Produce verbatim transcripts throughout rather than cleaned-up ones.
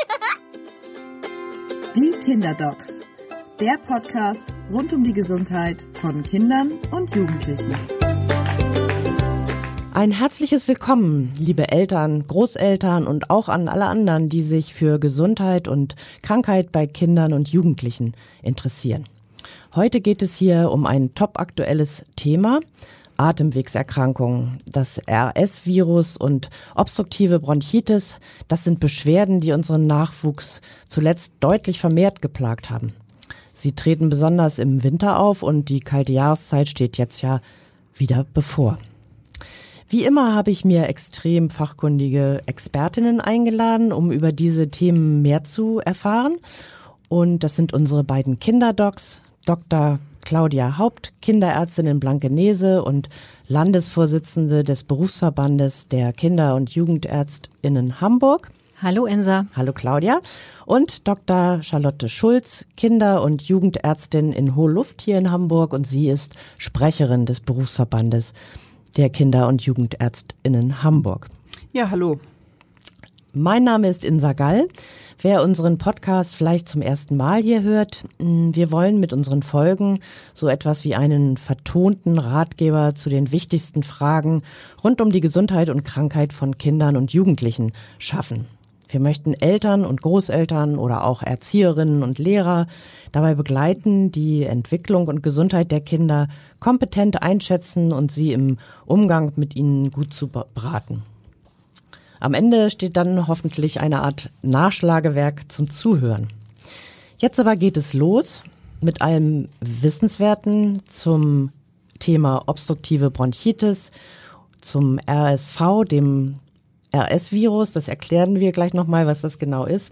Die Kinderdocs, der Podcast rund um die Gesundheit von Kindern und Jugendlichen. Ein herzliches Willkommen, liebe Eltern, Großeltern und auch an alle anderen, die sich für Gesundheit und Krankheit bei Kindern und Jugendlichen interessieren. Heute geht es hier um ein topaktuelles Thema: Atemwegserkrankungen. Das R S-Virus und obstruktive Bronchitis, das sind Beschwerden, die unseren Nachwuchs zuletzt deutlich vermehrt geplagt haben. Sie treten besonders im Winter auf und die kalte Jahreszeit steht jetzt ja wieder bevor. Wie immer habe ich mir extrem fachkundige Expertinnen eingeladen, um über diese Themen mehr zu erfahren. Und das sind unsere beiden Kinderdocs, Doktor Claudia Haupt, Kinderärztin in Blankenese und Landesvorsitzende des Berufsverbandes der Kinder- und JugendärztInnen Hamburg. Hallo Insa. Hallo Claudia. Und Doktor Charlotte Schulz, Kinder- und Jugendärztin in Hohe Luft hier in Hamburg, und sie ist Sprecherin des Berufsverbandes der Kinder- und JugendärztInnen Hamburg. Ja, hallo. Mein Name ist Insa Gall. Wer unseren Podcast vielleicht zum ersten Mal hier hört, wir wollen mit unseren Folgen so etwas wie einen vertonten Ratgeber zu den wichtigsten Fragen rund um die Gesundheit und Krankheit von Kindern und Jugendlichen schaffen. Wir möchten Eltern und Großeltern oder auch Erzieherinnen und Lehrer dabei begleiten, die Entwicklung und Gesundheit der Kinder kompetent einschätzen und sie im Umgang mit ihnen gut zu beraten. Am Ende steht dann hoffentlich eine Art Nachschlagewerk zum Zuhören. Jetzt aber geht es los mit allem Wissenswerten zum Thema obstruktive Bronchitis, zum R S V, dem R S-Virus. Das erklären wir gleich nochmal, was das genau ist.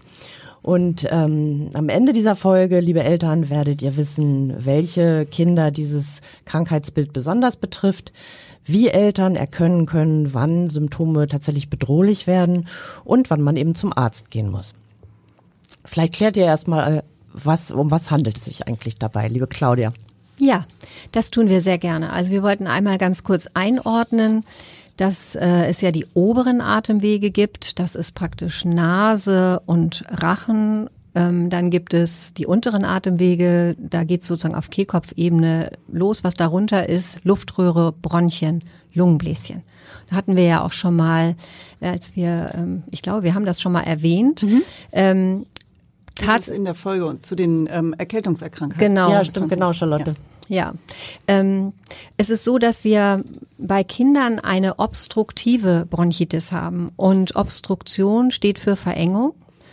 Und ähm, am Ende dieser Folge, liebe Eltern, werdet ihr wissen, welche Kinder dieses Krankheitsbild besonders betrifft, wie Eltern erkennen können, wann Symptome tatsächlich bedrohlich werden und wann man eben zum Arzt gehen muss. Vielleicht klärt ihr erstmal, was, um was handelt es sich eigentlich dabei, liebe Claudia? Ja, das tun wir sehr gerne. Also wir wollten einmal ganz kurz einordnen, dass äh, es ja die oberen Atemwege gibt. Das ist praktisch Nase und Rachen. Ähm, dann gibt es die unteren Atemwege. Da geht es sozusagen auf Kehlkopfebene los. Was darunter ist: Luftröhre, Bronchien, Lungenbläschen. Da hatten wir ja auch schon mal, als wir, ähm, ich glaube, wir haben das schon mal erwähnt. Mhm. Ähm, das ist in der Folge zu den ähm, Erkältungserkrankungen. Genau. Ja, stimmt, genau, Charlotte. Ja. Ja, ähm, es ist so, dass wir bei Kindern eine obstruktive Bronchitis haben, und Obstruktion steht für Verengung,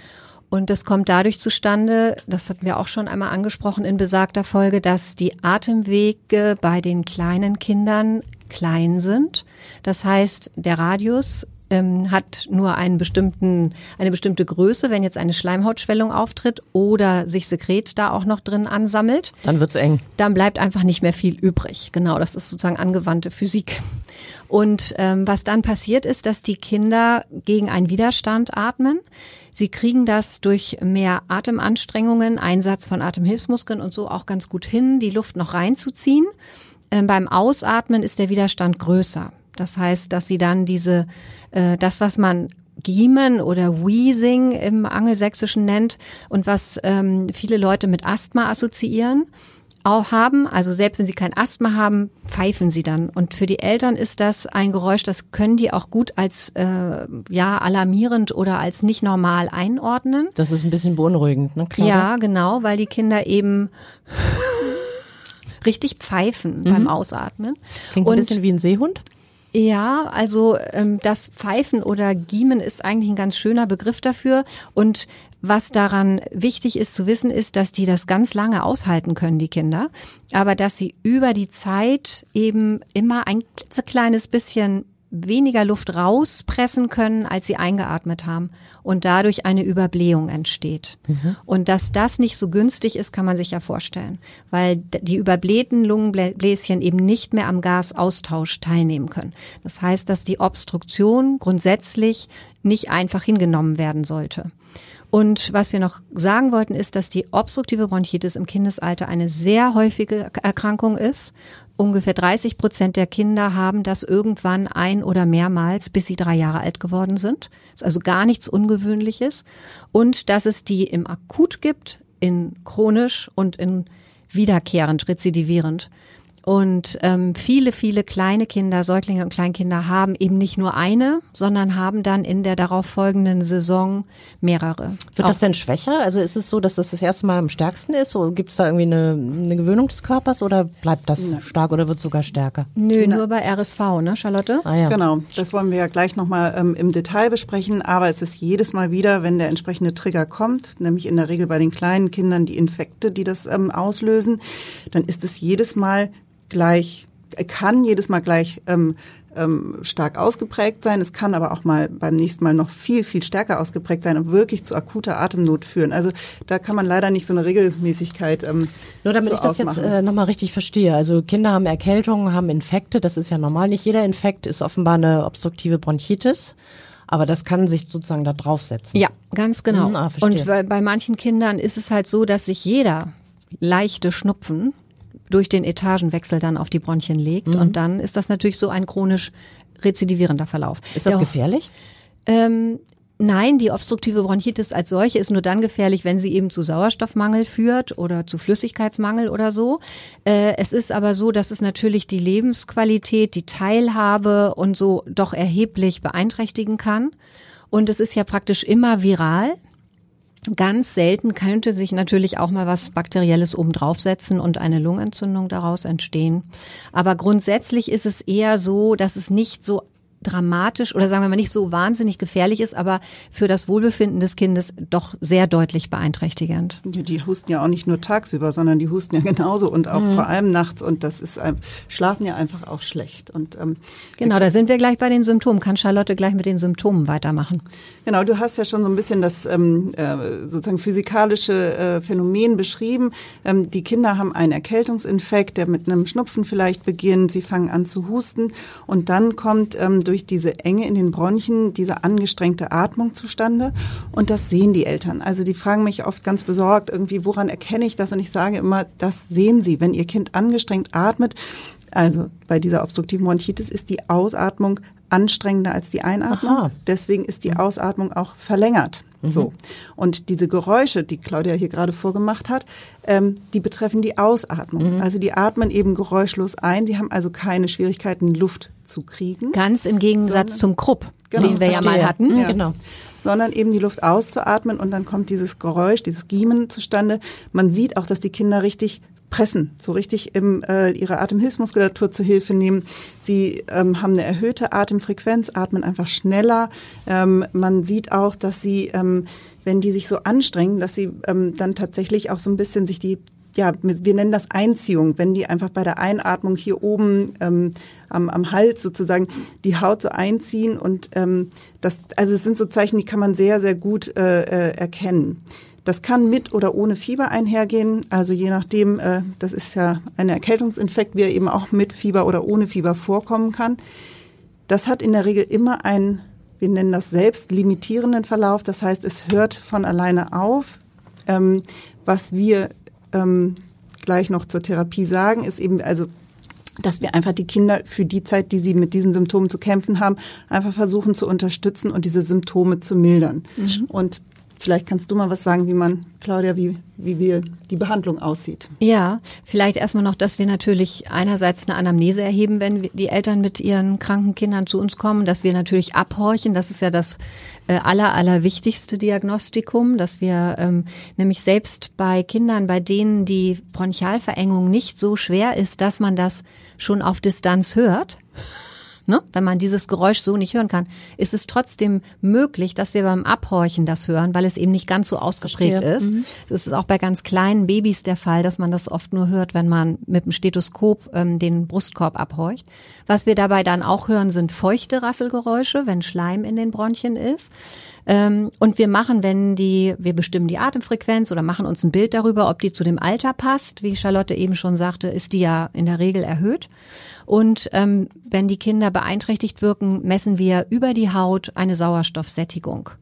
und das kommt dadurch zustande, das hatten wir auch schon einmal angesprochen in besagter Folge, dass die Atemwege bei den kleinen Kindern klein sind. Das heißt, der Radius ähm, hat nur einen bestimmten, eine bestimmte Größe, wenn jetzt eine Schleimhautschwellung auftritt oder sich Sekret da auch noch drin ansammelt. Dann wird's eng. Dann bleibt einfach nicht mehr viel übrig. Genau, das ist sozusagen angewandte Physik. Und ähm, was dann passiert ist, dass die Kinder gegen einen Widerstand atmen. Sie kriegen das durch mehr Atemanstrengungen, Einsatz von Atemhilfsmuskeln und so auch ganz gut hin, die Luft noch reinzuziehen. Ähm, beim Ausatmen ist der Widerstand größer. Das heißt, dass sie dann diese, äh, das, was man Giemen oder Wheezing im Angelsächsischen nennt und was ähm, viele Leute mit Asthma assoziieren, auch haben. Also selbst wenn sie kein Asthma haben, pfeifen sie dann. Und für die Eltern ist das ein Geräusch, das können die auch gut als äh, ja alarmierend oder als nicht normal einordnen. Das ist ein bisschen beunruhigend, ne, Claudia? Ja, genau, weil die Kinder eben richtig pfeifen mhm. beim Ausatmen. Klingt ein bisschen wie ein Seehund. Ja, also ähm, das Pfeifen oder Giemen ist eigentlich ein ganz schöner Begriff dafür. Und was daran wichtig ist zu wissen, ist, dass die das ganz lange aushalten können, die Kinder. Aber dass sie über die Zeit eben immer ein klitzekleines bisschen weniger Luft rauspressen können, als sie eingeatmet haben, und dadurch eine Überblähung entsteht. Mhm. Und dass das nicht so günstig ist, kann man sich ja vorstellen, weil die überblähten Lungenbläschen eben nicht mehr am Gasaustausch teilnehmen können. Das heißt, dass die Obstruktion grundsätzlich nicht einfach hingenommen werden sollte. Und was wir noch sagen wollten, ist, dass die obstruktive Bronchitis im Kindesalter eine sehr häufige Erkrankung ist. Ungefähr dreißig Prozent der Kinder haben das irgendwann ein- oder mehrmals, bis sie drei Jahre alt geworden sind. Das ist also gar nichts Ungewöhnliches. Und dass es die im Akut gibt, in chronisch und in wiederkehrend, rezidivierend. Und ähm, viele, viele kleine Kinder, Säuglinge und Kleinkinder haben eben nicht nur eine, sondern haben dann in der darauffolgenden Saison mehrere. Wird das denn schwächer? Also ist es so, dass das das erste Mal am stärksten ist? Oder gibt es da irgendwie eine, eine Gewöhnung des Körpers oder bleibt das ja. stark oder wird es sogar stärker? Nö, Na. nur bei R S V, ne, Charlotte? Ah, ja. Genau, das wollen wir ja gleich nochmal ähm, im Detail besprechen. Aber es ist jedes Mal wieder, wenn der entsprechende Trigger kommt, nämlich in der Regel bei den kleinen Kindern die Infekte, die das ähm, auslösen, dann ist es jedes Mal gleich, kann jedes Mal gleich ähm, ähm, stark ausgeprägt sein. Es kann aber auch mal beim nächsten Mal noch viel, viel stärker ausgeprägt sein und wirklich zu akuter Atemnot führen. Also da kann man leider nicht so eine Regelmäßigkeit ähm, Nur damit so ich das ausmachen. jetzt äh, nochmal richtig verstehe. Also Kinder haben Erkältungen, haben Infekte, das ist ja normal. Nicht jeder Infekt ist offenbar eine obstruktive Bronchitis. Aber das kann sich sozusagen da draufsetzen. Ja, ganz genau. Hm, ah, und bei, bei manchen Kindern ist es halt so, dass sich jeder leichte Schnupfen durch den Etagenwechsel dann auf die Bronchien legt. Mhm. Und dann ist das natürlich so ein chronisch rezidivierender Verlauf. Ist das ja, gefährlich? Ähm, nein, die obstruktive Bronchitis als solche ist nur dann gefährlich, wenn sie eben zu Sauerstoffmangel führt oder zu Flüssigkeitsmangel oder so. Äh, es ist aber so, dass es natürlich die Lebensqualität, die Teilhabe und so doch erheblich beeinträchtigen kann. Und es ist ja praktisch immer viral. Ganz selten könnte sich natürlich auch mal was Bakterielles oben draufsetzen und eine Lungenentzündung daraus entstehen. Aber grundsätzlich ist es eher so, dass es nicht so dramatisch oder sagen wir mal nicht so wahnsinnig gefährlich ist, aber für das Wohlbefinden des Kindes doch sehr deutlich beeinträchtigend. Ja, die husten ja auch nicht nur tagsüber, sondern die husten ja genauso und auch mhm. vor allem nachts und das ist schlafen ja einfach auch schlecht. Und ähm, genau, da sind wir gleich bei den Symptomen. Kann Charlotte gleich mit den Symptomen weitermachen? Genau, du hast ja schon so ein bisschen das ähm, äh, sozusagen physikalische äh, Phänomen beschrieben. Ähm, die Kinder haben einen Erkältungsinfekt, der mit einem Schnupfen vielleicht beginnt. Sie fangen an zu husten und dann kommt ähm, durch durch diese Enge in den Bronchien diese angestrengte Atmung zustande und das sehen die Eltern. Also die fragen mich oft ganz besorgt irgendwie, woran erkenne ich das? Und ich sage immer, das sehen sie, wenn ihr Kind angestrengt atmet. Also bei dieser obstruktiven Bronchitis ist die Ausatmung anstrengender als die Einatmung. Aha. Deswegen ist die Ausatmung auch verlängert. Mhm. So. Und diese Geräusche, die Claudia hier gerade vorgemacht hat, ähm, die betreffen die Ausatmung. Mhm. Also die atmen eben geräuschlos ein. Die haben also keine Schwierigkeiten, Luft zu kriegen. Ganz im Gegensatz Sondern, zum Krupp, genau, den wir verstehe. ja mal hatten. Ja. Genau. Sondern eben die Luft auszuatmen und dann kommt dieses Geräusch, dieses Giemen zustande. Man sieht auch, dass die Kinder richtig pressen, so richtig im, äh, ihre Atemhilfsmuskulatur zur Hilfe nehmen. Sie ähm, haben eine erhöhte Atemfrequenz, atmen einfach schneller. Ähm, man sieht auch, dass sie, ähm, wenn die sich so anstrengen, dass sie ähm, dann tatsächlich auch so ein bisschen sich die, ja, wir nennen das Einziehung, wenn die einfach bei der Einatmung hier oben ähm, am, am Hals sozusagen die Haut so einziehen und ähm, das, also es sind so Zeichen, die kann man sehr, sehr gut äh, äh, erkennen. Das kann mit oder ohne Fieber einhergehen, also je nachdem, äh, das ist ja ein Erkältungsinfekt, wie er eben auch mit Fieber oder ohne Fieber vorkommen kann. Das hat in der Regel immer einen, wir nennen das selbstlimitierenden Verlauf, das heißt, es hört von alleine auf. Ähm, was wir ähm, gleich noch zur Therapie sagen, ist eben also, dass wir einfach die Kinder für die Zeit, die sie mit diesen Symptomen zu kämpfen haben, einfach versuchen zu unterstützen und diese Symptome zu mildern. Mhm. Und vielleicht kannst du mal was sagen, wie man, Claudia, wie, wie wir die Behandlung aussieht. Ja, vielleicht erstmal noch, dass wir natürlich einerseits eine Anamnese erheben, wenn die Eltern mit ihren kranken Kindern zu uns kommen, dass wir natürlich abhorchen. Das ist ja das äh, aller, aller wichtigste Diagnostikum, dass wir ähm, nämlich selbst bei Kindern, bei denen die Bronchialverengung nicht so schwer ist, dass man das schon auf Distanz hört, ne? Wenn man dieses Geräusch so nicht hören kann, ist es trotzdem möglich, dass wir beim Abhorchen das hören, weil es eben nicht ganz so ausgeprägt Verstehe. ist. Mhm. Das ist auch bei ganz kleinen Babys der Fall, dass man das oft nur hört, wenn man mit dem Stethoskop ähm, den Brustkorb abhorcht. Was wir dabei dann auch hören, sind feuchte Rasselgeräusche, wenn Schleim in den Bronchien ist. Ähm, und wir machen, wenn die, wir bestimmen die Atemfrequenz oder machen uns ein Bild darüber, ob die zu dem Alter passt. Wie Charlotte eben schon sagte, ist die ja in der Regel erhöht. Und ähm, wenn die Kinder beeinträchtigt wirken, messen wir über die Haut eine Sauerstoffsättigung.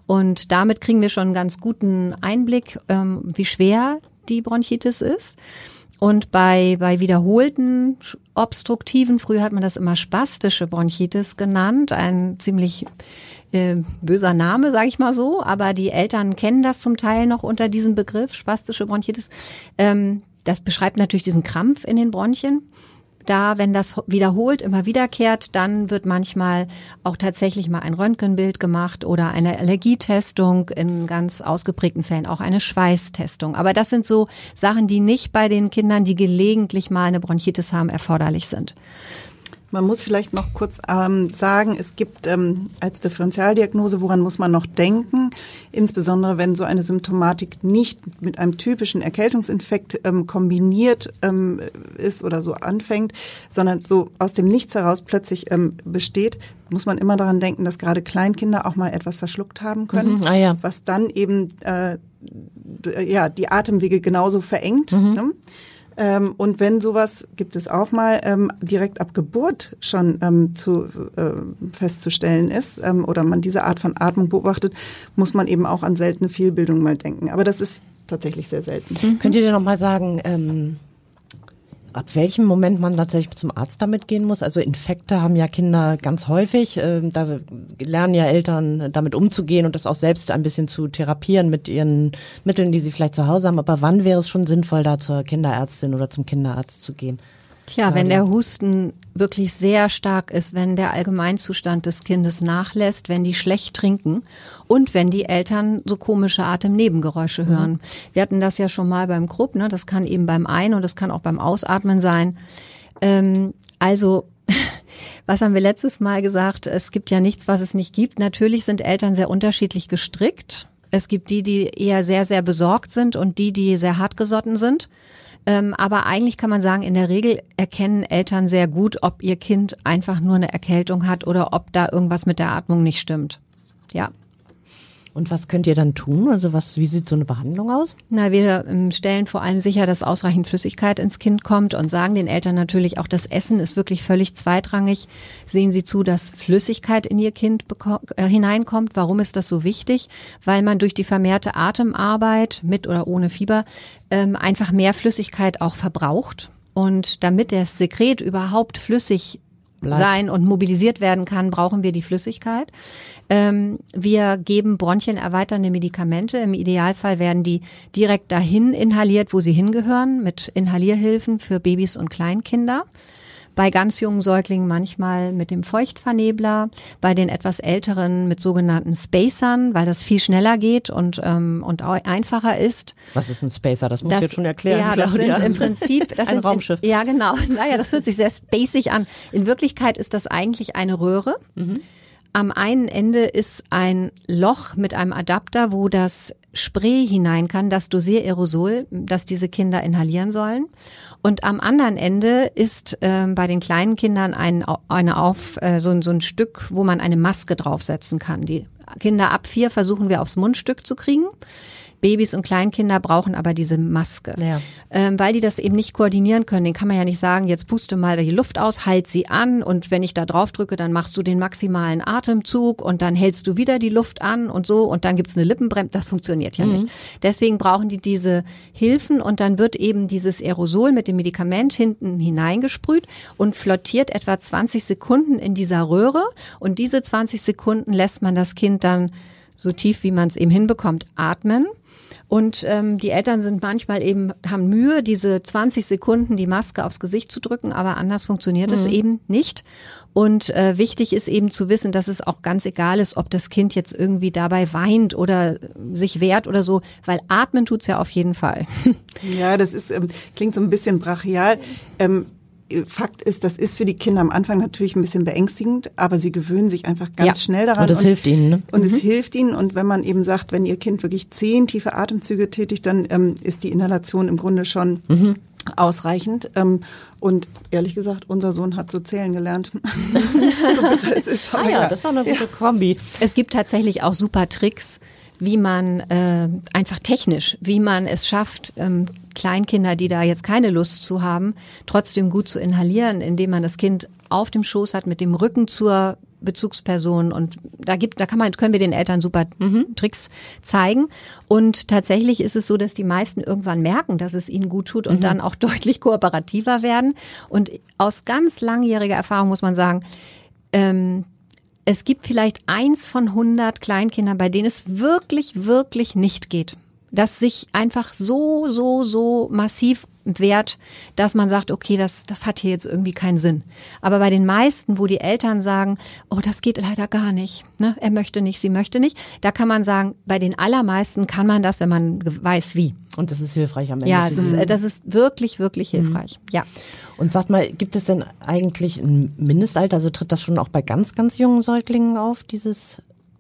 Und damit kriegen wir schon einen ganz guten Einblick, ähm, wie schwer die Bronchitis ist. Und bei, bei wiederholten obstruktiven, früher hat man das immer spastische Bronchitis genannt, ein ziemlich äh, böser Name, sage ich mal so, aber die Eltern kennen das zum Teil noch unter diesem Begriff, spastische Bronchitis. Ähm, das beschreibt natürlich diesen Krampf in den Bronchien. Da, wenn das wiederholt immer wiederkehrt, dann wird manchmal auch tatsächlich mal ein Röntgenbild gemacht oder eine Allergietestung, in ganz ausgeprägten Fällen auch eine Schweißtestung. Aber das sind so Sachen, die nicht bei den Kindern, die gelegentlich mal eine Bronchitis haben, erforderlich sind. Man muss vielleicht noch kurz ähm, sagen, es gibt ähm, als Differentialdiagnose, woran muss man noch denken, insbesondere wenn so eine Symptomatik nicht mit einem typischen Erkältungsinfekt ähm, kombiniert ähm, ist oder so anfängt, sondern so aus dem Nichts heraus plötzlich ähm, besteht, muss man immer daran denken, dass gerade Kleinkinder auch mal etwas verschluckt haben können, Mhm, ah ja. was dann eben äh, d- ja die Atemwege genauso verengt. Mhm. Ne? Ähm, und wenn sowas, gibt es auch mal, ähm, direkt ab Geburt schon ähm, zu, äh, festzustellen ist ähm, oder man diese Art von Atmung beobachtet, muss man eben auch an seltene Fehlbildung mal denken. Aber das ist tatsächlich sehr selten. Mhm. Könnt ihr dir noch mal sagen, ähm, ab welchem Moment man tatsächlich zum Arzt damit gehen muss? Also Infekte haben ja Kinder ganz häufig. Ähm, da lernen ja Eltern damit umzugehen und das auch selbst ein bisschen zu therapieren mit ihren Mitteln, die sie vielleicht zu Hause haben. Aber wann wäre es schon sinnvoll, da zur Kinderärztin oder zum Kinderarzt zu gehen? Tja, wenn der Husten wirklich sehr stark ist, wenn der Allgemeinzustand des Kindes nachlässt, wenn die schlecht trinken und wenn die Eltern so komische Atemnebengeräusche hören. Mhm. Wir hatten das ja schon mal beim Krupp, ne? Das kann eben beim Ein- und das kann auch beim Ausatmen sein. Ähm, also, was haben wir letztes Mal gesagt? Es gibt ja nichts, was es nicht gibt. Natürlich sind Eltern sehr unterschiedlich gestrickt. Es gibt die, die eher sehr, sehr besorgt sind und die, die sehr hartgesotten sind. Ähm, aber eigentlich kann man sagen, in der Regel erkennen Eltern sehr gut, ob ihr Kind einfach nur eine Erkältung hat oder ob da irgendwas mit der Atmung nicht stimmt. Ja. Und was könnt ihr dann tun? Also was, wie sieht so eine Behandlung aus? Na, wir ähm, stellen vor allem sicher, dass ausreichend Flüssigkeit ins Kind kommt und sagen den Eltern natürlich auch, das Essen ist wirklich völlig zweitrangig. Sehen Sie zu, dass Flüssigkeit in Ihr Kind beko- äh, hineinkommt. Warum ist das so wichtig? Weil man durch die vermehrte Atemarbeit mit oder ohne Fieber ähm, einfach mehr Flüssigkeit auch verbraucht. Und damit das Sekret überhaupt flüssig Bleibt. sein und mobilisiert werden kann, brauchen wir die Flüssigkeit. Ähm, wir geben bronchienerweiternde Medikamente. Im Idealfall werden die direkt dahin inhaliert, wo sie hingehören, mit Inhalierhilfen für Babys und Kleinkinder. Bei ganz jungen Säuglingen manchmal mit dem Feuchtvernebler, bei den etwas älteren mit sogenannten Spacern, weil das viel schneller geht und ähm, und einfacher ist. Was ist ein Spacer? Das muss das, ich jetzt schon erklären, ja, das Claudia. sind im Prinzip das ein sind Raumschiff. In, ja, genau. Naja, das hört sich sehr spacig an. In Wirklichkeit ist das eigentlich eine Röhre. Mhm. Am einen Ende ist ein Loch mit einem Adapter, wo das Spray hinein kann, das Dosiererosol, das diese Kinder inhalieren sollen. Und am anderen Ende ist ähm, bei den kleinen Kindern ein, eine auf, äh, so, so ein Stück, wo man eine Maske draufsetzen kann. Die Kinder ab vier versuchen wir aufs Mundstück zu kriegen. Babys und Kleinkinder brauchen aber diese Maske, ja. ähm, weil die das eben nicht koordinieren können. Den kann man ja nicht sagen, jetzt puste mal die Luft aus, halt sie an und wenn ich da drauf drücke, dann machst du den maximalen Atemzug und dann hältst du wieder die Luft an und so und dann gibt's eine Lippenbremse. Das funktioniert ja mhm. nicht. Deswegen brauchen die diese Hilfen und dann wird eben dieses Aerosol mit dem Medikament hinten hineingesprüht und flottiert etwa zwanzig Sekunden in dieser Röhre und diese zwanzig Sekunden lässt man das Kind dann so tief, wie man es eben hinbekommt, atmen. Und ähm, die Eltern sind manchmal eben, haben Mühe, diese zwanzig Sekunden die Maske aufs Gesicht zu drücken, aber anders funktioniert es mhm. eben nicht. Und äh, wichtig ist eben zu wissen, dass es auch ganz egal ist, ob das Kind jetzt irgendwie dabei weint oder sich wehrt oder so, weil atmen tut's ja auf jeden Fall. Ja, das ist ähm, klingt so ein bisschen brachial. Ähm, Fakt ist, das ist für die Kinder am Anfang natürlich ein bisschen beängstigend, aber sie gewöhnen sich einfach ganz ja. schnell daran. Und es hilft ihnen. Ne? Und mhm. es hilft ihnen. Und wenn man eben sagt, wenn ihr Kind wirklich zehn tiefe Atemzüge tätigt, dann ähm, ist die Inhalation im Grunde schon mhm. ausreichend. Ähm, und ehrlich gesagt, unser Sohn hat so zählen gelernt. So bitter es ist. Ah ja, ja, das ist doch eine gute ja. Kombi. Es gibt tatsächlich auch super Tricks, wie man äh, einfach technisch, wie man es schafft, ähm, Kleinkinder, die da jetzt keine Lust zu haben, trotzdem gut zu inhalieren, indem man das Kind auf dem Schoß hat, mit dem Rücken zur Bezugspersonen und da gibt, da kann man, können wir den Eltern super mhm. Tricks zeigen. Und tatsächlich ist es so, dass die meisten irgendwann merken, dass es ihnen gut tut und mhm. dann auch deutlich kooperativer werden. Und aus ganz langjähriger Erfahrung muss man sagen, ähm, es gibt vielleicht eins von hundert Kleinkindern, bei denen es wirklich, wirklich nicht geht. Das sich einfach so, so, so massiv wehrt, dass man sagt, okay, das, das hat hier jetzt irgendwie keinen Sinn. Aber bei den meisten, wo die Eltern sagen, oh, das geht leider gar nicht, ne? Er möchte nicht, sie möchte nicht, da kann man sagen, bei den allermeisten kann man das, wenn man weiß, wie. Und das ist hilfreich am Ende. Ja, es ist, das ist wirklich, wirklich hilfreich, mhm. ja. Und sagt mal, gibt es denn eigentlich ein Mindestalter, also tritt das schon auch bei ganz, ganz jungen Säuglingen auf, dieses...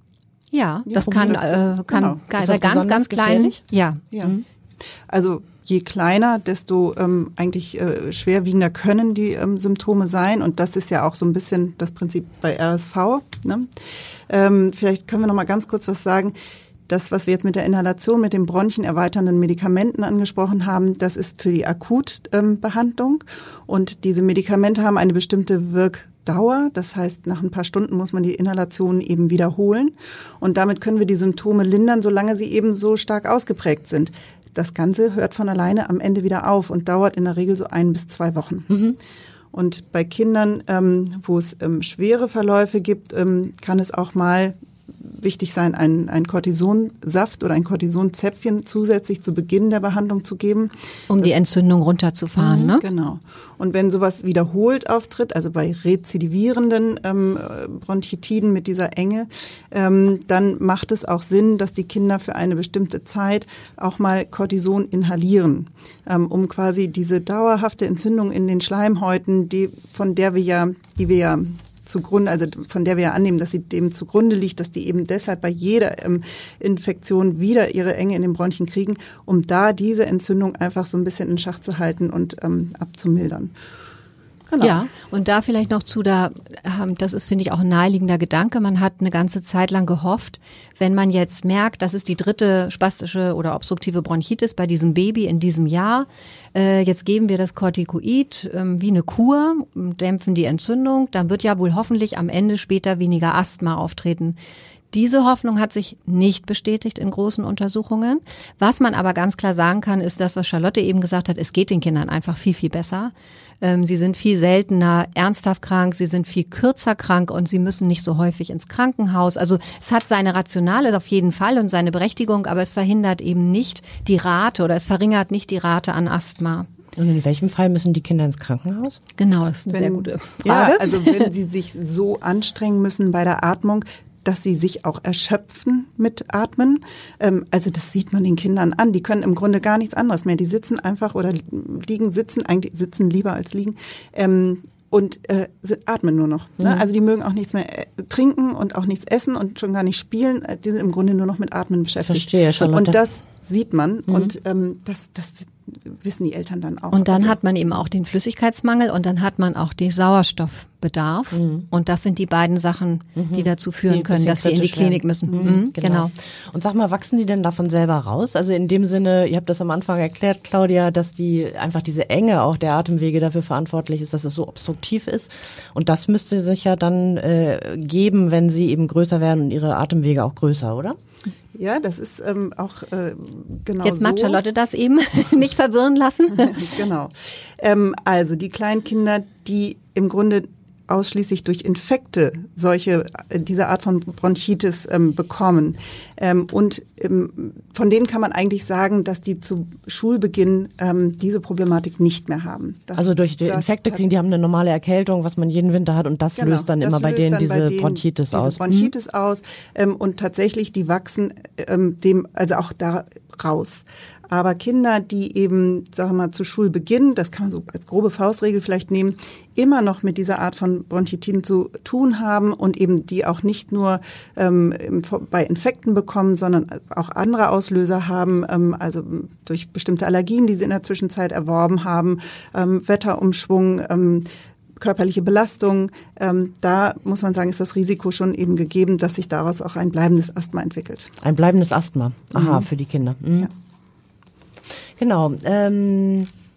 Ja, das ja, kann, das, äh, kann genau. bei ganz, ganz, ganz klein. Ja. ja. Mhm. Also je kleiner, desto ähm, eigentlich äh, schwerwiegender können die ähm, Symptome sein. Und das ist ja auch so ein bisschen das Prinzip bei R S V. Ne? Ähm, vielleicht können wir noch mal ganz kurz was sagen. Das, was wir jetzt mit der Inhalation, mit den Bronchien erweiternden Medikamenten angesprochen haben, das ist für die Akutbehandlung. Ähm, und diese Medikamente haben eine bestimmte Wirkdauer. Das heißt, nach ein paar Stunden muss man die Inhalation eben wiederholen. Und damit können wir die Symptome lindern, solange sie eben so stark ausgeprägt sind. Das Ganze hört von alleine am Ende wieder auf und dauert in der Regel so ein bis zwei Wochen. Mhm. Und bei Kindern, ähm, wo es ähm, schwere Verläufe gibt, ähm, kann es auch mal wichtig sein, ein, ein Cortisonsaft oder ein Cortisonzäpfchen zusätzlich zu Beginn der Behandlung zu geben. Um das, die Entzündung runterzufahren, mhm, ne? Genau. Und wenn sowas wiederholt auftritt, also bei rezidivierenden ähm, Bronchitiden mit dieser Enge, ähm, dann macht es auch Sinn, dass die Kinder für eine bestimmte Zeit auch mal Cortison inhalieren, ähm, um quasi diese dauerhafte Entzündung in den Schleimhäuten, die, von der wir ja, die wir ja zugrunde, also von der wir ja annehmen, dass sie dem zugrunde liegt, dass die eben deshalb bei jeder ähm, Infektion wieder ihre Enge in den Bronchien kriegen, um da diese Entzündung einfach so ein bisschen in Schach zu halten und ähm, abzumildern. Genau. Ja, und da vielleicht noch zu, da, das ist, finde ich, auch ein naheliegender Gedanke. Man hat eine ganze Zeit lang gehofft, wenn man jetzt merkt, das ist die dritte spastische oder obstruktive Bronchitis bei diesem Baby in diesem Jahr, äh, jetzt geben wir das Corticoid äh, wie eine Kur, dämpfen die Entzündung, dann wird ja wohl hoffentlich am Ende später weniger Asthma auftreten. Diese Hoffnung hat sich nicht bestätigt in großen Untersuchungen. Was man aber ganz klar sagen kann, ist das, was Charlotte eben gesagt hat, es geht den Kindern einfach viel, viel besser. Ähm, sie sind viel seltener ernsthaft krank, sie sind viel kürzer krank und sie müssen nicht so häufig ins Krankenhaus. Also es hat seine Rationale auf jeden Fall und seine Berechtigung, aber es verhindert eben nicht die Rate oder es verringert nicht die Rate an Asthma. Und in welchem Fall müssen die Kinder ins Krankenhaus? Genau, das ist eine wenn, sehr gute Frage. Ja, also wenn sie sich so anstrengen müssen bei der Atmung, dass sie sich auch erschöpfen mit Atmen. Ähm, also das sieht man den Kindern an. Die können im Grunde gar nichts anderes mehr. Die sitzen einfach oder liegen, sitzen, eigentlich sitzen lieber als liegen. Ähm, und äh, atmen nur noch. Ne? Mhm. Also die mögen auch nichts mehr äh, trinken und auch nichts essen und schon gar nicht spielen. Die sind im Grunde nur noch mit Atmen beschäftigt. Verstehe, Charlotte. Und das sieht man mhm. und ähm, das, das wissen die Eltern dann auch. Und dann also, hat man eben auch den Flüssigkeitsmangel und dann hat man auch den Sauerstoffbedarf. Mhm. Und das sind die beiden Sachen, die mhm. dazu führen die können, dass die in die Klinik werden. müssen. Mhm. Mhm, genau. genau. Und sag mal, wachsen die denn davon selber raus? Also in dem Sinne, ihr habt das am Anfang erklärt, Claudia, dass die einfach diese Enge auch der Atemwege dafür verantwortlich ist, dass es so obstruktiv ist. Und das müsste sich ja dann äh, geben, wenn sie eben größer werden und ihre Atemwege auch größer, oder? Ja, das ist ähm, auch äh, genau Jetzt so. mag Charlotte das eben nicht verwirren lassen. Genau. Ähm, also die Kleinkinder, die im Grunde ausschließlich durch Infekte solche diese Art von Bronchitis ähm, bekommen. Ähm, und ähm, von denen kann man eigentlich sagen, dass die zu Schulbeginn ähm, diese Problematik nicht mehr haben. Das, also durch die Infekte kriegen, die haben eine normale Erkältung, was man jeden Winter hat und das genau, löst dann das immer bei denen diese bei denen Bronchitis diese aus. Bronchitis mhm. aus ähm, und tatsächlich die wachsen ähm, dem also auch da raus. Aber Kinder, die eben, sagen wir mal, zu Schulbeginn, das kann man so als grobe Faustregel vielleicht nehmen, immer noch mit dieser Art von Bronchitiden zu tun haben und eben die auch nicht nur ähm, bei Infekten bekommen, sondern auch andere Auslöser haben, ähm, also durch bestimmte Allergien, die sie in der Zwischenzeit erworben haben, ähm, Wetterumschwung, ähm, körperliche Belastung, ähm, da muss man sagen, ist das Risiko schon eben gegeben, dass sich daraus auch ein bleibendes Asthma entwickelt. Ein bleibendes Asthma, aha, mhm. für die Kinder. Mhm. Ja. Genau. Ähm,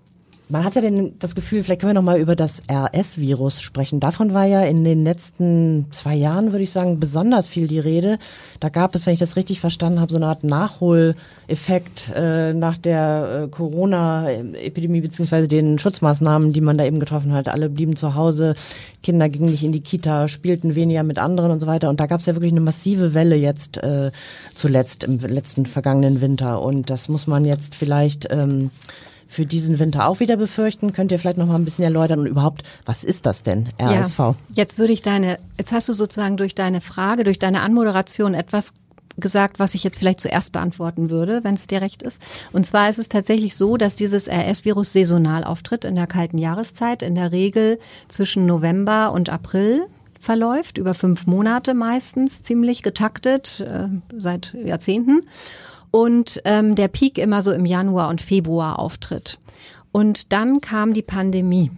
Man hat ja den, das Gefühl, vielleicht können wir noch mal über das R S-Virus sprechen. Davon war ja in den letzten zwei Jahren, würde ich sagen, besonders viel die Rede. Da gab es, wenn ich das richtig verstanden habe, so eine Art Nachholeffekt äh, nach der äh, Corona-Epidemie beziehungsweise den Schutzmaßnahmen, die man da eben getroffen hat. Alle blieben zu Hause, Kinder gingen nicht in die Kita, spielten weniger mit anderen und so weiter. Und da gab es ja wirklich eine massive Welle jetzt äh, zuletzt im letzten vergangenen Winter. Und das muss man jetzt vielleicht ähm, für diesen Winter auch wieder befürchten. Könnt ihr vielleicht noch mal ein bisschen erläutern und überhaupt, was ist das denn, R S V? Ja, jetzt würde ich deine, jetzt hast du sozusagen durch deine Frage, durch deine Anmoderation etwas gesagt, was ich jetzt vielleicht zuerst beantworten würde, wenn es dir recht ist. Und zwar ist es tatsächlich so, dass dieses R S-Virus saisonal auftritt in der kalten Jahreszeit, in der Regel zwischen November und April verläuft, über fünf Monate meistens, ziemlich getaktet, äh, seit Jahrzehnten. Und ähm, der Peak immer so im Januar und Februar auftritt. Und dann kam die Pandemie.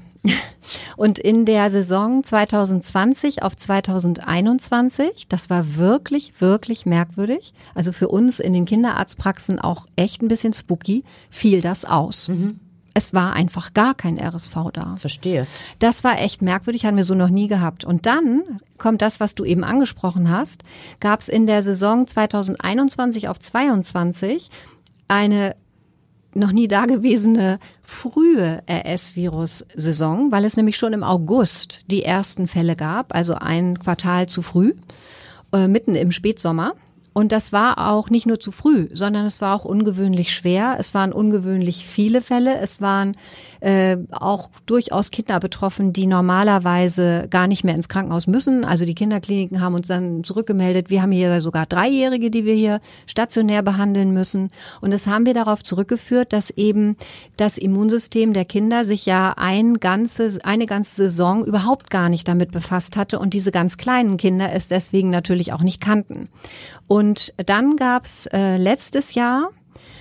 Und in der Saison zwanzig zwanzig auf zwanzig einundzwanzig, das war wirklich, wirklich merkwürdig, also für uns in den Kinderarztpraxen auch echt ein bisschen spooky, fiel das aus. Mhm. Es war einfach gar kein R S V da. Verstehe. Das war echt merkwürdig, haben wir so noch nie gehabt. Und dann kommt das, was du eben angesprochen hast, gab es in der Saison zwanzig einundzwanzig auf zweiundzwanzig eine noch nie dagewesene frühe R S-Virus-Saison, weil es nämlich schon im August die ersten Fälle gab, also ein Quartal zu früh, äh, mitten im Spätsommer. Und das war auch nicht nur zu früh, sondern es war auch ungewöhnlich schwer. Es waren ungewöhnlich viele Fälle. Es waren äh, auch durchaus Kinder betroffen, die normalerweise gar nicht mehr ins Krankenhaus müssen. Also die Kinderkliniken haben uns dann zurückgemeldet, wir haben hier sogar Dreijährige, die wir hier stationär behandeln müssen. Und das haben wir darauf zurückgeführt, dass eben das Immunsystem der Kinder sich ja ein ganze, eine ganze Saison überhaupt gar nicht damit befasst hatte und diese ganz kleinen Kinder es deswegen natürlich auch nicht kannten. Und Und dann gab's äh, letztes Jahr,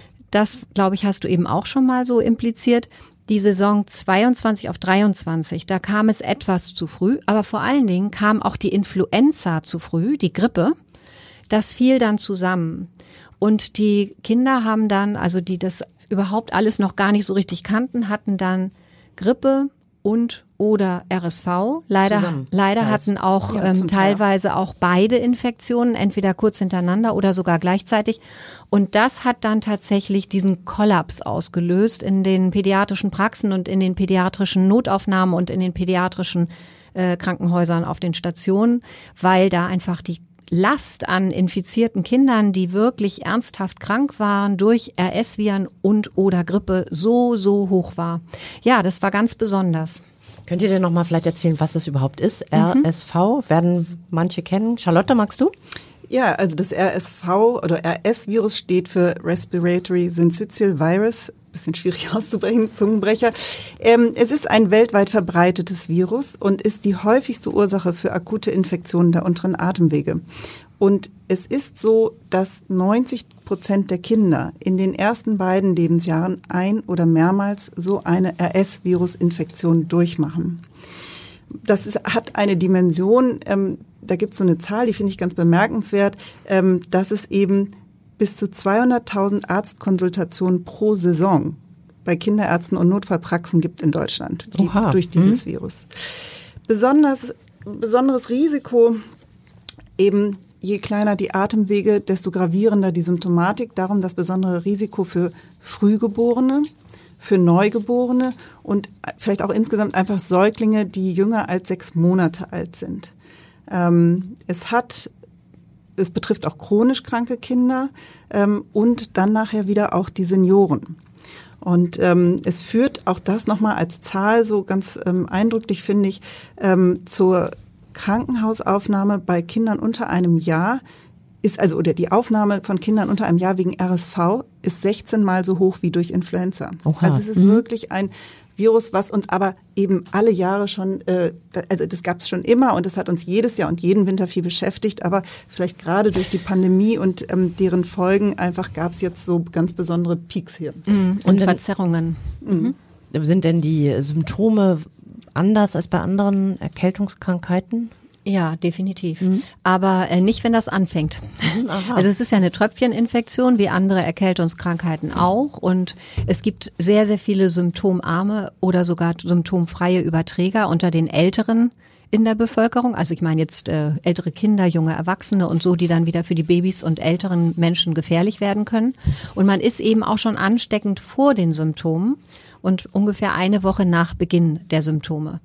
das glaube ich hast du eben auch schon mal so impliziert, die Saison zweiundzwanzig auf dreiundzwanzig. Da kam es etwas zu früh, aber vor allen Dingen kam auch die Influenza zu früh, die Grippe. Das fiel dann zusammen. Und die Kinder haben dann, also die das überhaupt alles noch gar nicht so richtig kannten, hatten dann Grippe und oder R S V. Leider, Zusammen. leider hatten auch Ja, ähm, zum Teil. teilweise auch beide Infektionen, entweder kurz hintereinander oder sogar gleichzeitig. Und das hat dann tatsächlich diesen Kollaps ausgelöst in den pädiatrischen Praxen und in den pädiatrischen Notaufnahmen und in den pädiatrischen äh, Krankenhäusern auf den Stationen, weil da einfach die Last an infizierten Kindern, die wirklich ernsthaft krank waren durch R S-Viren und oder Grippe so, so hoch war. Ja, das war ganz besonders. Könnt ihr denn noch mal vielleicht erzählen, was das überhaupt ist? R S V, werden manche kennen. Charlotte, magst du? Ja, also das R S V oder R S-Virus steht für Respiratory Syncytial Virus. Bisschen schwierig auszubrechen, Zungenbrecher. Ähm, es ist ein weltweit verbreitetes Virus und ist die häufigste Ursache für akute Infektionen der unteren Atemwege. Und es ist so, dass neunzig Prozent der Kinder in den ersten beiden Lebensjahren ein- oder mehrmals so eine R S-Virus-Infektion durchmachen. Das ist, hat eine Dimension, ähm, da gibt es so eine Zahl, die finde ich ganz bemerkenswert, ähm, dass es eben bis zu zweihunderttausend Arztkonsultationen pro Saison bei Kinderärzten und Notfallpraxen gibt in Deutschland die, durch dieses mhm. Virus. Besonders, besonderes Risiko, eben je kleiner die Atemwege, desto gravierender die Symptomatik. Darum das besondere Risiko für Frühgeborene, für Neugeborene und vielleicht auch insgesamt einfach Säuglinge, die jünger als sechs Monate alt sind. Ähm, es hat Es betrifft auch chronisch kranke Kinder ähm, und dann nachher wieder auch die Senioren. Und ähm, es führt auch das nochmal als Zahl so ganz ähm, eindrücklich, finde ich, ähm, zur Krankenhausaufnahme bei Kindern unter einem Jahr ist also oder die Aufnahme von Kindern unter einem Jahr wegen R S V ist sechzehn Mal so hoch wie durch Influenza. Oha. Also es ist mhm. wirklich ein Virus, was uns aber eben alle Jahre schon, äh, also das gab es schon immer und das hat uns jedes Jahr und jeden Winter viel beschäftigt, aber vielleicht gerade durch die Pandemie und ähm, deren Folgen einfach gab es jetzt so ganz besondere Peaks hier. Mhm. Und Verzerrungen. Mhm. Sind denn die Symptome anders als bei anderen Erkältungskrankheiten? Ja, definitiv. Mhm. Aber äh, nicht, wenn das anfängt. Mhm, also es ist ja eine Tröpfcheninfektion, wie andere Erkältungskrankheiten auch. Und es gibt sehr, sehr viele symptomarme oder sogar symptomfreie Überträger unter den Älteren in der Bevölkerung. Also ich meine jetzt äh, ältere Kinder, junge Erwachsene und so, die dann wieder für die Babys und älteren Menschen gefährlich werden können. Und man ist eben auch schon ansteckend vor den Symptomen und ungefähr eine Woche nach Beginn der Symptome.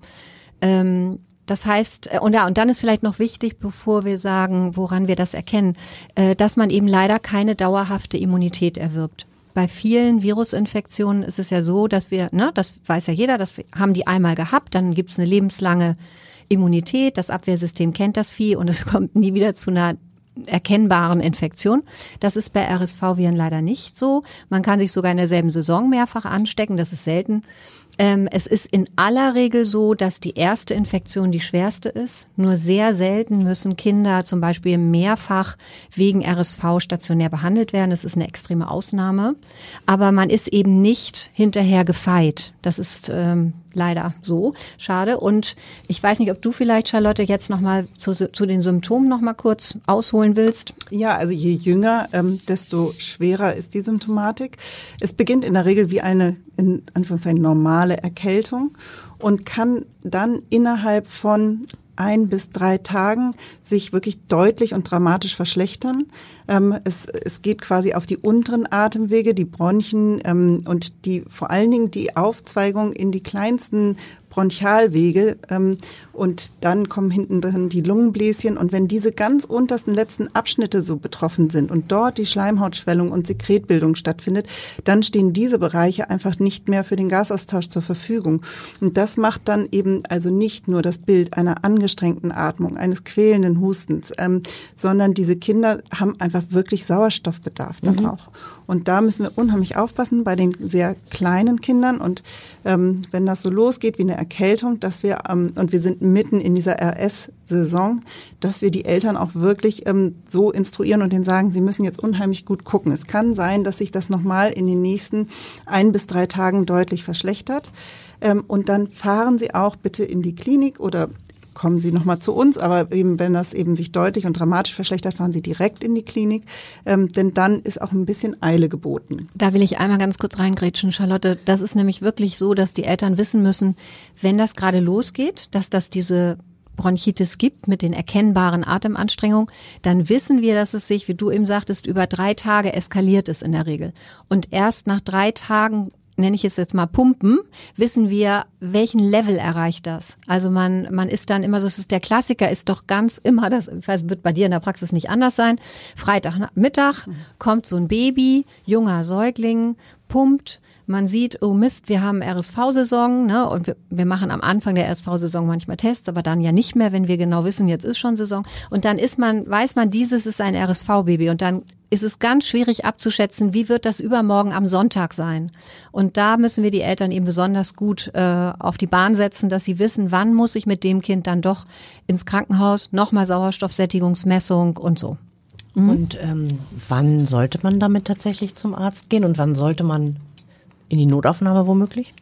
Ähm, Das heißt, und ja, und dann ist vielleicht noch wichtig, bevor wir sagen, woran wir das erkennen, dass man eben leider keine dauerhafte Immunität erwirbt. Bei vielen Virusinfektionen ist es ja so, dass wir, ne, das weiß ja jeder, das haben die einmal gehabt, dann gibt's eine lebenslange Immunität, das Abwehrsystem kennt das Vieh und es kommt nie wieder zu einer erkennbaren Infektion. Das ist bei R S V-Viren leider nicht so. Man kann sich sogar in derselben Saison mehrfach anstecken, das ist selten. Ähm, es ist in aller Regel so, dass die erste Infektion die schwerste ist. Nur sehr selten müssen Kinder zum Beispiel mehrfach wegen R S V stationär behandelt werden. Das ist eine extreme Ausnahme. Aber man ist eben nicht hinterher gefeit. Das ist ähm, leider so. Schade. Und ich weiß nicht, ob du vielleicht, Charlotte, jetzt nochmal zu, zu den Symptomen nochmal kurz ausholen willst. Ja, also je jünger, ähm, desto schwerer ist die Symptomatik. Es beginnt in der Regel wie eine, in Anführungszeichen, normale Erkältung und kann dann innerhalb von ein bis drei Tagen sich wirklich deutlich und dramatisch verschlechtern. Ähm, es, es geht quasi auf die unteren Atemwege, die Bronchien ähm, und die vor allen Dingen die Aufzweigung in die kleinsten Bronchialwege ähm, und dann kommen hinten drin die Lungenbläschen und wenn diese ganz untersten letzten Abschnitte so betroffen sind und dort die Schleimhautschwellung und Sekretbildung stattfindet, dann stehen diese Bereiche einfach nicht mehr für den Gasaustausch zur Verfügung. Und das macht dann eben also nicht nur das Bild einer angestrengten Atmung, eines quälenden Hustens, ähm, sondern diese Kinder haben einfach wirklich Sauerstoffbedarf dann mhm. auch. Und da müssen wir unheimlich aufpassen bei den sehr kleinen Kindern und ähm, wenn das so losgeht wie eine Erkältung, dass wir, ähm, und wir sind mitten in dieser R S-Saison, dass wir die Eltern auch wirklich ähm, so instruieren und denen sagen, sie müssen jetzt unheimlich gut gucken. Es kann sein, dass sich das nochmal in den nächsten ein bis drei Tagen deutlich verschlechtert. Ähm, und dann fahren Sie auch bitte in die Klinik oder kommen Sie nochmal zu uns, aber eben wenn das eben sich deutlich und dramatisch verschlechtert, fahren Sie direkt in die Klinik, ähm, denn dann ist auch ein bisschen Eile geboten. Da will ich einmal ganz kurz reingrätschen, Charlotte. Das ist nämlich wirklich so, dass die Eltern wissen müssen, wenn das gerade losgeht, dass das diese Bronchitis gibt mit den erkennbaren Atemanstrengungen, dann wissen wir, dass es sich, wie du eben sagtest, über drei Tage eskaliert ist in der Regel. Und erst nach drei Tagen nenne ich es jetzt mal Pumpen, wissen wir, welchen Level erreicht das. Also man man ist dann immer so, es ist der Klassiker, ist doch ganz immer, das ich weiß, wird bei dir in der Praxis nicht anders sein, Freitagmittag mhm. kommt so ein Baby, junger Säugling, pumpt, man sieht, oh Mist, wir haben R S V-Saison, ne, und wir, wir machen am Anfang der R S V-Saison manchmal Tests, aber dann ja nicht mehr, wenn wir genau wissen, jetzt ist schon Saison. Und dann ist man, weiß man, dieses ist ein R S V-Baby und dann ist es ganz schwierig abzuschätzen, wie wird das übermorgen am Sonntag sein. Und da müssen wir die Eltern eben besonders gut äh, auf die Bahn setzen, dass sie wissen, wann muss ich mit dem Kind dann doch ins Krankenhaus, nochmal Sauerstoffsättigungsmessung und so. Mhm. Und ähm, wann sollte man damit tatsächlich zum Arzt gehen und wann sollte man in die Notaufnahme womöglich?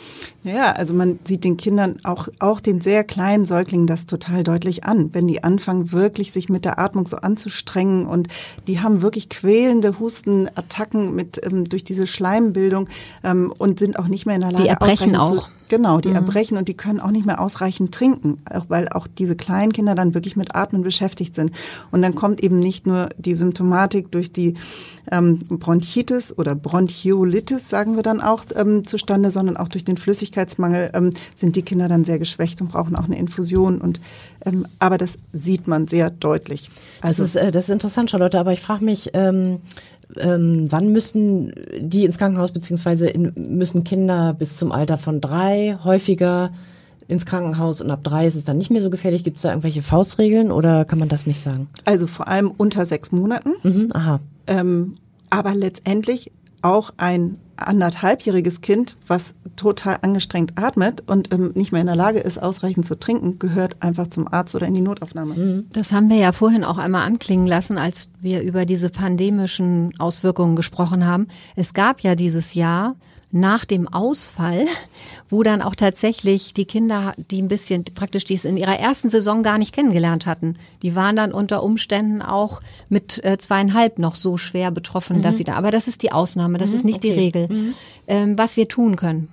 Ja, also man sieht den Kindern, auch auch den sehr kleinen Säuglingen das total deutlich an, wenn die anfangen wirklich sich mit der Atmung so anzustrengen und die haben wirklich quälende Hustenattacken mit ähm, durch diese Schleimbildung ähm, und sind auch nicht mehr in der Lage. Die erbrechen auch. Zu, genau, die mhm. erbrechen und die können auch nicht mehr ausreichend trinken, auch weil auch diese kleinen Kinder dann wirklich mit Atmen beschäftigt sind. Und dann kommt eben nicht nur die Symptomatik durch die ähm, Bronchitis oder Bronchiolitis, sagen wir dann auch, ähm, zustande, sondern auch durch den Flüssigkeitsmangel ähm, sind die Kinder dann sehr geschwächt und brauchen auch eine Infusion. Und ähm, aber das sieht man sehr deutlich. Also das ist, äh, das ist interessant, Charlotte, aber ich frage mich, ähm, ähm, wann müssen die ins Krankenhaus, beziehungsweise in, müssen Kinder bis zum Alter von drei häufiger ins Krankenhaus und ab drei ist es dann nicht mehr so gefährlich? Gibt es da irgendwelche Faustregeln oder kann man das nicht sagen? Also vor allem unter sechs Monaten. Mhm, aha. Ähm, aber letztendlich auch ein anderthalbjähriges Kind, was total angestrengt atmet und ähm, nicht mehr in der Lage ist, ausreichend zu trinken, gehört einfach zum Arzt oder in die Notaufnahme. Das haben wir ja vorhin auch einmal anklingen lassen, als wir über diese pandemischen Auswirkungen gesprochen haben. Es gab ja dieses Jahr nach dem Ausfall, wo dann auch tatsächlich die Kinder, die ein bisschen praktisch die es in ihrer ersten Saison gar nicht kennengelernt hatten, die waren dann unter Umständen auch mit äh, zweieinhalb noch so schwer betroffen, mhm. dass sie da, aber das ist die Ausnahme, das mhm, ist nicht okay. die Regel. Mhm. Ähm, was wir tun können.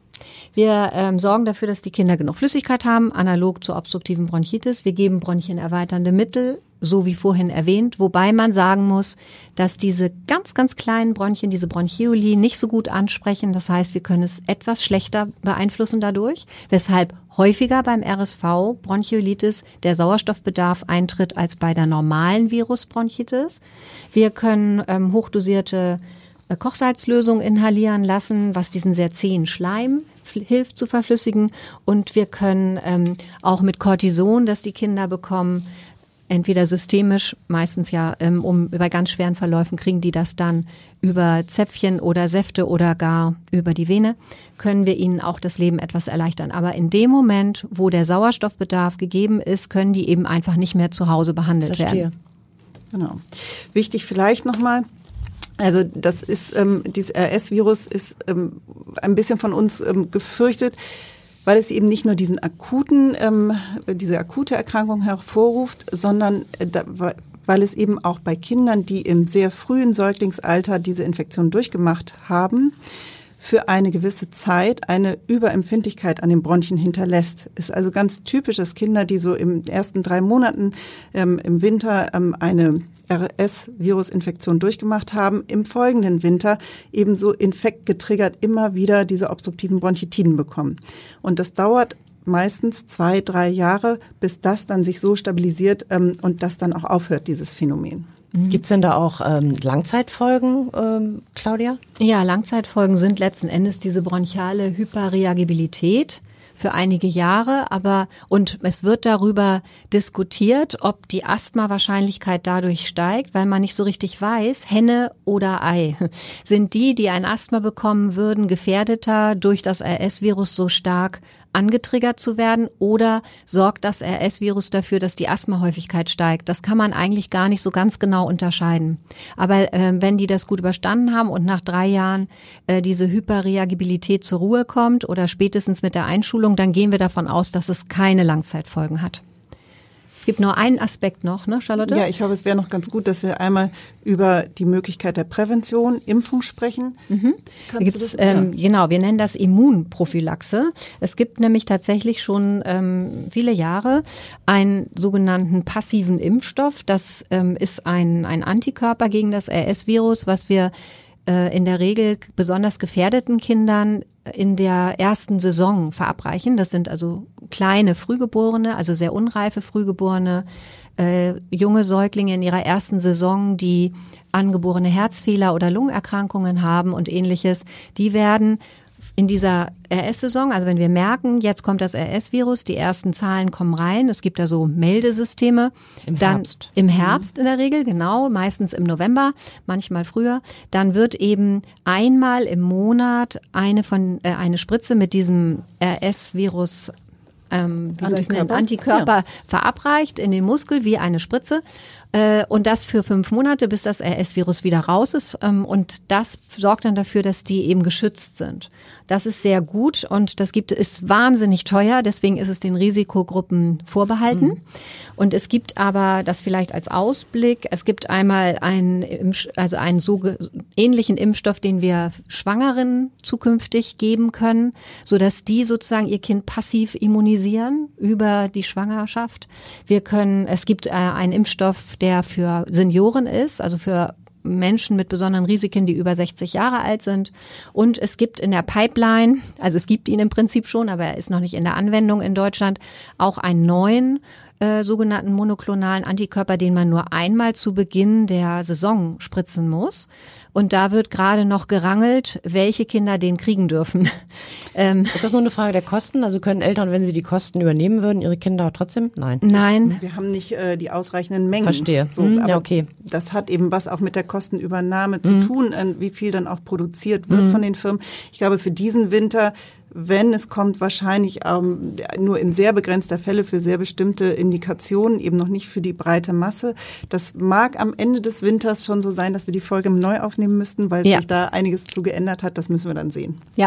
Wir ähm, sorgen dafür, dass die Kinder genug Flüssigkeit haben, analog zur obstruktiven Bronchitis. Wir geben bronchienerweiternde Mittel, so wie vorhin erwähnt, wobei man sagen muss, dass diese ganz, ganz kleinen Bronchien, diese Bronchioli, nicht so gut ansprechen. Das heißt, wir können es etwas schlechter beeinflussen dadurch, weshalb häufiger beim R S V Bronchiolitis der Sauerstoffbedarf eintritt als bei der normalen Virusbronchitis. Wir können ähm, hochdosierte äh, Kochsalzlösung inhalieren lassen, was diesen sehr zähen Schleim hilft zu verflüssigen. Und wir können ähm, auch mit Cortison, das die Kinder bekommen, entweder systemisch, meistens ja ähm, um bei ganz schweren Verläufen kriegen die das dann über Zäpfchen oder Säfte oder gar über die Vene, können wir ihnen auch das Leben etwas erleichtern. Aber in dem Moment, wo der Sauerstoffbedarf gegeben ist, können die eben einfach nicht mehr zu Hause behandelt Verstehe. werden. Genau. Wichtig vielleicht nochmal, also das ist, ähm, dieses R S-Virus ist ähm, ein bisschen von uns ähm, gefürchtet, weil es eben nicht nur diesen akuten, ähm, diese akute Erkrankung hervorruft, sondern äh, da, weil es eben auch bei Kindern, die im sehr frühen Säuglingsalter diese Infektion durchgemacht haben, für eine gewisse Zeit eine Überempfindlichkeit an den Bronchien hinterlässt. Ist also ganz typisch, dass Kinder, die so im ersten drei Monaten ähm, im Winter ähm, eine R S-Virusinfektion durchgemacht haben, im folgenden Winter ebenso infektgetriggert immer wieder diese obstruktiven Bronchitiden bekommen. Und das dauert meistens zwei, drei Jahre, bis das dann sich so stabilisiert ähm, und das dann auch aufhört, dieses Phänomen. Gibt es denn da auch ähm, Langzeitfolgen, ähm, Claudia? Ja, Langzeitfolgen sind letzten Endes diese bronchiale Hyperreagibilität für einige Jahre, aber und es wird darüber diskutiert, ob die Asthma-Wahrscheinlichkeit dadurch steigt, weil man nicht so richtig weiß, Henne oder Ei. Sind die, die ein Asthma bekommen würden, gefährdeter durch das R S-Virus so stark angetriggert zu werden oder sorgt das R S-Virus dafür, dass die Asthma-Häufigkeit steigt? Das kann man eigentlich gar nicht so ganz genau unterscheiden. Aber äh, wenn die das gut überstanden haben und nach drei Jahren äh, diese Hyperreagibilität zur Ruhe kommt oder spätestens mit der Einschulung, dann gehen wir davon aus, dass es keine Langzeitfolgen hat. Es gibt nur einen Aspekt noch, ne, Charlotte? Ja, ich glaube, es wäre noch ganz gut, dass wir einmal über die Möglichkeit der Prävention, Impfung sprechen. Mhm. Da gibt's, ähm, ja. Genau, wir nennen das Immunprophylaxe. Es gibt nämlich tatsächlich schon ähm, viele Jahre einen sogenannten passiven Impfstoff. Das ähm, ist ein, ein Antikörper gegen das R S-Virus, was wir äh, in der Regel besonders gefährdeten Kindern in der ersten Saison verabreichen. Das sind also kleine Frühgeborene, also sehr unreife Frühgeborene, äh, junge Säuglinge in ihrer ersten Saison, die angeborene Herzfehler oder Lungenerkrankungen haben und ähnliches. Die werden in dieser R S-Saison, also wenn wir merken, jetzt kommt das R S-Virus, die ersten Zahlen kommen rein, es gibt da so Meldesysteme. Im dann Herbst. Im Herbst in der Regel, genau, meistens im November, manchmal früher. Dann wird eben einmal im Monat eine von äh, eine Spritze mit diesem R S-Virus Ähm, wie soll ich nennen, Antikörper ja. verabreicht in den Muskel wie eine Spritze äh, und das für fünf Monate, bis das R S-Virus wieder raus ist ähm, und das sorgt dann dafür, dass die eben geschützt sind. Das ist sehr gut und das gibt ist wahnsinnig teuer, deswegen ist es den Risikogruppen vorbehalten. Hm. Und es gibt aber, das vielleicht als Ausblick, es gibt einmal einen, also einen so ähnlichen Impfstoff, den wir Schwangeren zukünftig geben können, sodass die sozusagen ihr Kind passiv immunisieren über die Schwangerschaft. Wir können, es gibt äh, einen Impfstoff, der für Senioren ist, also für Menschen mit besonderen Risiken, die über sechzig Jahre alt sind. Und es gibt in der Pipeline, also es gibt ihn im Prinzip schon, aber er ist noch nicht in der Anwendung in Deutschland, auch einen neuen äh, sogenannten monoklonalen Antikörper, den man nur einmal zu Beginn der Saison spritzen muss. Und da wird gerade noch gerangelt, welche Kinder den kriegen dürfen. ähm, Ist das nur eine Frage der Kosten? Also können Eltern, wenn sie die Kosten übernehmen würden, ihre Kinder trotzdem? Nein. Nein. Wir haben nicht äh, die ausreichenden Mengen. Verstehe. So, hm, aber ja, okay. Das hat eben was auch mit der Kostenübernahme zu Mhm. tun, äh, wie viel dann auch produziert wird mhm. von den Firmen. Ich glaube, für diesen Winter, wenn es kommt, wahrscheinlich ähm, nur in sehr begrenzter Fälle für sehr bestimmte Indikationen, eben noch nicht für die breite Masse. Das mag am Ende des Winters schon so sein, dass wir die Folge neu aufnehmen müssten, weil ja. sich da einiges zu geändert hat. Das müssen wir dann sehen. Ja.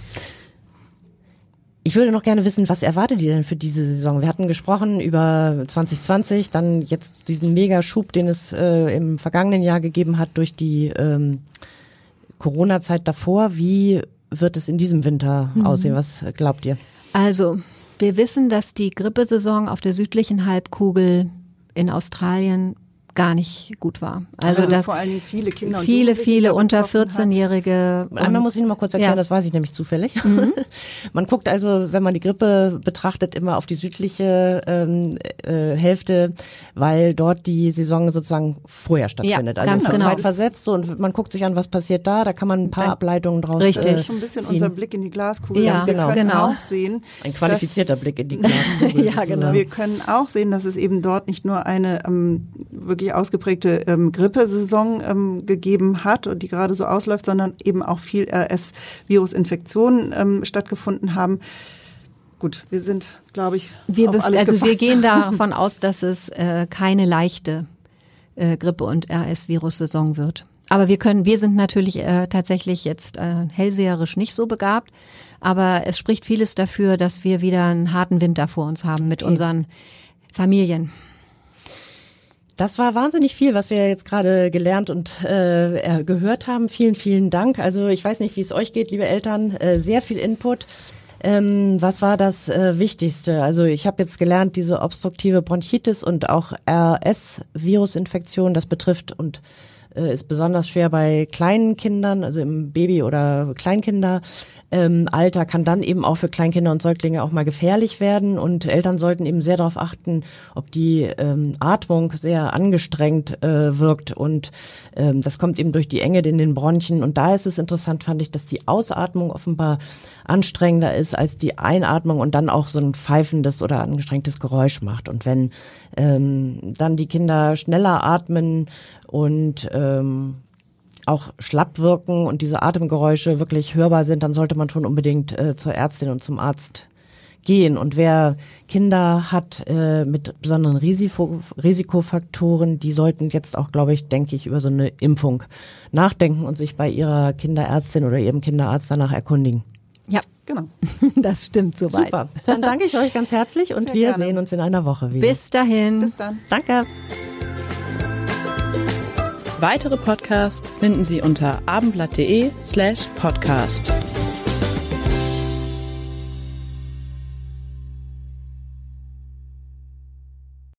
Ich würde noch gerne wissen, was erwartet ihr denn für diese Saison? Wir hatten gesprochen über zwanzig zwanzig, dann jetzt diesen Megaschub, den es äh, im vergangenen Jahr gegeben hat durch die ähm, Corona-Zeit davor. Wie wird es in diesem Winter mhm. aussehen? Was glaubt ihr? Also, wir wissen, dass die Grippesaison auf der südlichen Halbkugel in Australien gar nicht gut war. Also, also dass vor allen Dingen viele Kinder und viele, viele unter vierzehnjährige. Einmal muss ich noch mal kurz erklären, ja. das weiß ich nämlich zufällig. Mhm. Man guckt also, wenn man die Grippe betrachtet, immer auf die südliche ähm, äh, Hälfte, weil dort die Saison sozusagen vorher stattfindet. Ja, also ganz genau. zeitversetzt so, und man guckt sich an, was passiert da. Da kann man ein paar Dann, Ableitungen draus richtig. ziehen. Das ist schon ein bisschen unser Blick in die Glaskugel. Ja, wir genau. können genau. auch sehen, ein qualifizierter Blick in die Glaskugel. Ja, genau. Wir können auch sehen, dass es eben dort nicht nur eine ähm, wirklich ausgeprägte ähm, Grippesaison ähm, gegeben hat und die gerade so ausläuft, sondern eben auch viel R S-Virusinfektionen ähm, stattgefunden haben. Gut, wir sind, glaube ich, wir auf alles Also gefasst. wir gehen davon aus, dass es äh, keine leichte äh, Grippe- und R S-Virus-Saison wird. Aber wir können, wir sind natürlich äh, tatsächlich jetzt äh, hellseherisch nicht so begabt, aber es spricht vieles dafür, dass wir wieder einen harten Winter vor uns haben mit okay. unseren Familien. Das war wahnsinnig viel, was wir jetzt gerade gelernt und äh, gehört haben. Vielen, vielen Dank. Also ich weiß nicht, wie es euch geht, liebe Eltern. Äh, sehr viel Input. Ähm, was war das äh, Wichtigste? Also ich habe jetzt gelernt, diese obstruktive Bronchitis und auch R S-Virusinfektion, das betrifft und äh, ist besonders schwer bei kleinen Kindern, also im Baby- oder Kleinkinder. Ähm, Alter kann dann eben auch für Kleinkinder und Säuglinge auch mal gefährlich werden und Eltern sollten eben sehr darauf achten, ob die ähm, Atmung sehr angestrengt äh, wirkt und ähm, das kommt eben durch die Enge in den Bronchien und da ist es interessant, fand ich, dass die Ausatmung offenbar anstrengender ist als die Einatmung und dann auch so ein pfeifendes oder angestrengtes Geräusch macht und wenn ähm, dann die Kinder schneller atmen und ähm, auch schlapp wirken und diese Atemgeräusche wirklich hörbar sind, dann sollte man schon unbedingt äh, zur Ärztin und zum Arzt gehen. Und wer Kinder hat äh, mit besonderen Risiko, Risikofaktoren, die sollten jetzt auch, glaube ich, denke ich, über so eine Impfung nachdenken und sich bei ihrer Kinderärztin oder ihrem Kinderarzt danach erkundigen. Ja, genau. Das stimmt soweit. Super. Dann danke ich euch ganz herzlich und Sehr wir gerne. sehen uns in einer Woche wieder. Bis dahin. Bis dann. Danke. Weitere Podcasts finden Sie unter abendblatt.de slash podcast.